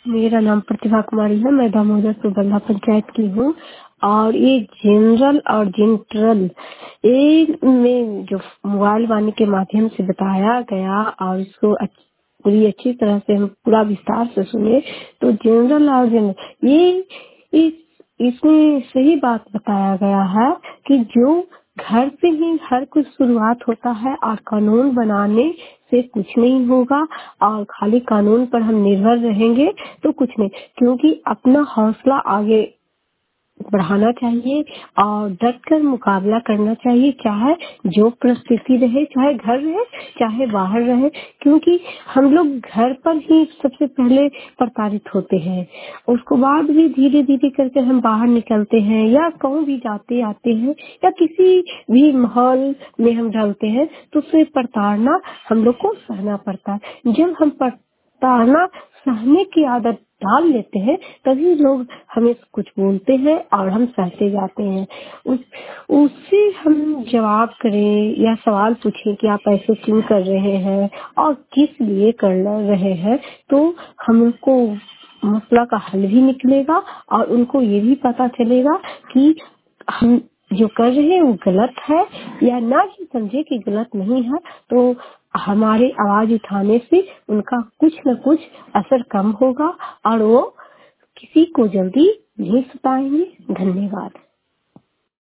मेरा नाम प्रतिभा कुमारी है। मैं दामोदर सुबल्ला पंचायत की हूँ। और ये जनरल और जेंट्रल ये में जो मोबाइल वाणी के माध्यम से बताया गया और इसको पूरी अच्छी तरह से हम पूरा विस्तार से सुने तो जनरल और जनरल इस इसमें सही बात बताया गया है कि जो घर से ही हर कुछ शुरुआत होता है और कानून बनाने से कुछ नहीं होगा और खाली कानून पर हम निर्भर रहेंगे तो कुछ नहीं, क्योंकि अपना हौसला आगे बढ़ाना चाहिए और डट कर मुकाबला करना चाहिए, चाहे जो परिस्थिति रहे, चाहे घर रहे चाहे बाहर रहे, क्योंकि हम लोग घर पर ही सबसे पहले प्रताड़ित होते हैं। उसके बाद भी धीरे धीरे करके हम बाहर निकलते हैं या कहूँ भी जाते आते हैं या किसी भी माहौल में हम ढलते हैं तो उससे प्रताड़ना हम लोग को सहना पड़ता है। जब हम प्रताड़ना सहने की आदत डाल लेते हैं तभी लोग हमें कुछ बोलते हैं और हम सहते जाते हैं। उससे हम जवाब करें या सवाल पूछें कि आप ऐसे क्यों कर रहे हैं और किस लिए कर रहे हैं तो हमको मसला का हल भी निकलेगा और उनको ये भी पता चलेगा कि हम जो कर रहे हैं वो गलत है या ना ही समझे कि गलत नहीं है, तो हमारे आवाज उठाने से उनका कुछ न कुछ असर कम होगा और वो किसी को जल्दी नहीं सताएंगे। धन्यवाद।